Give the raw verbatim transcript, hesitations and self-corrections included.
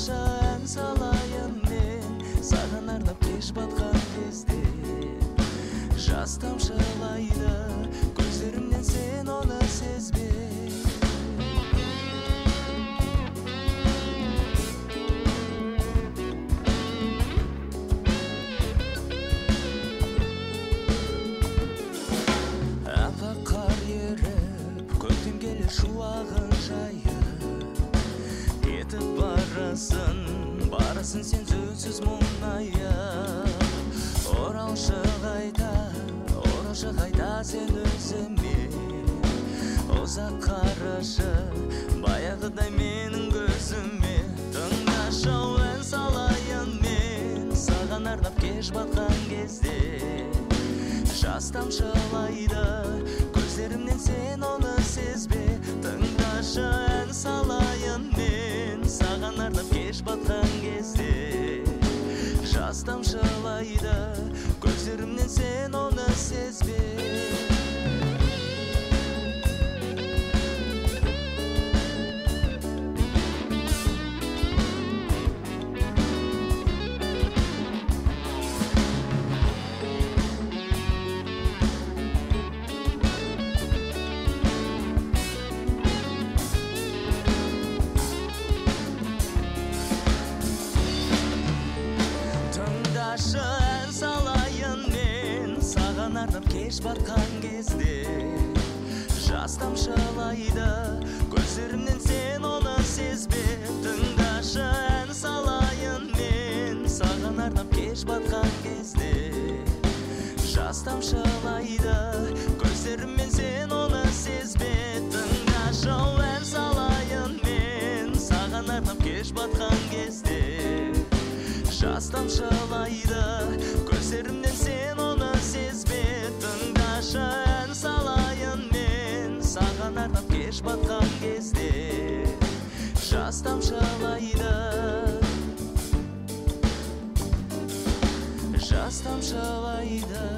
тыңдашы, ән салайын мен саған арнап кеш батқан кезде. Жас тамшылайды көздерімнен, сен оны сезбе. Аппақ қар еріп, көктем келер шуағын жайып, кетіп барасың, барасың сен үнсіз мұңайып. Оралшы қайта, оралшы қайта сен өзіме. Ұзақ қарашы, баяғыдай менің көзіме. Тыңдашы, ән салайын мен саған арнап кеш батқан кезде. Жас тамшылайды көздерімнен, сен оны сезбе. Тыңдашы, ән салайын мен саған арнап кеш батқан кезде. Жас тамшылайды көздерімнен, сен оны сезбе. Ән салайын мен саған арнап кеш батқан кезде. Жас тамшылайды көздерімнен, сен оны сезбе. Тыңдашы, ән салайын мен саған арнап кеш батқан кезде. Жас тамшылайды көздерімнен, сен оны сезбе. Тыңдашы, ән салайын мен саған арнап кеш батқан кезде. Жас тамшылайды көздерімнен, сен оны сезбе. Тыңдашы, ән салайын мен саған арнап кеш батқан кезде. Жас тамшылайды, жас тамшылайды.